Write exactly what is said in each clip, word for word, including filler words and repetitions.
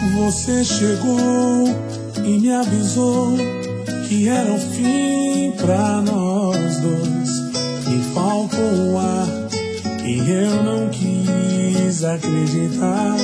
Você chegou e me avisou que era o fim pra nós dois. Me faltou o ar e eu não quis acreditar.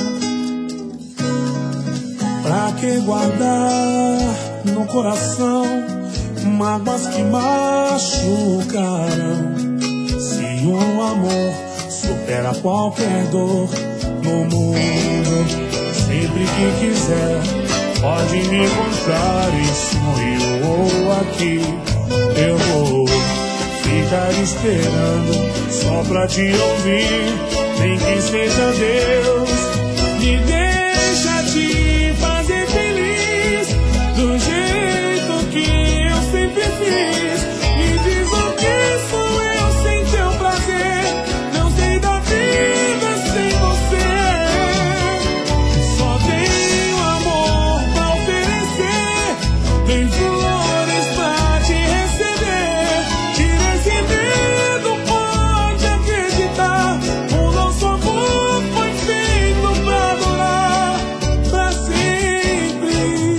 Pra que guardar no coração mágoas que machucarão? Se o amor supera qualquer dor no mundo, sempre que quiser pode me encontrar em sonho ou aqui. Eu vou ficar esperando só pra te ouvir, nem que seja Deus. Me deixa te fazer feliz do jeito que eu sempre fiz. Me diz o que sou eu sem teu prazer, não sei da vida sem você. Só tenho amor pra oferecer, tem flores pra te receber. Tira esse medo, pode acreditar, o nosso amor foi feito pra durar pra sempre.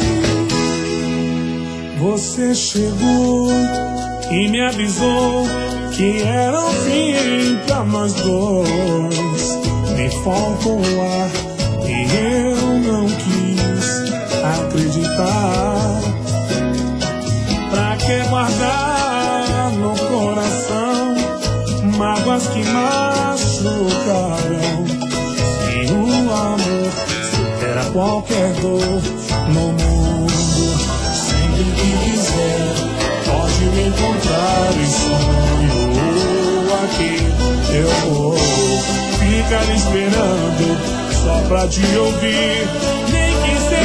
Você chegou e me avisou que era o fim pra nós dois. Me faltou o ar e eu não quis acreditar. Pra que guardar no coração mágoas que machucarão? Se o amor supera qualquer dor no mundo, sempre que quiser pode me encontrar em sonho aqui. Eu vou ficar esperando só pra te ouvir, nem que seja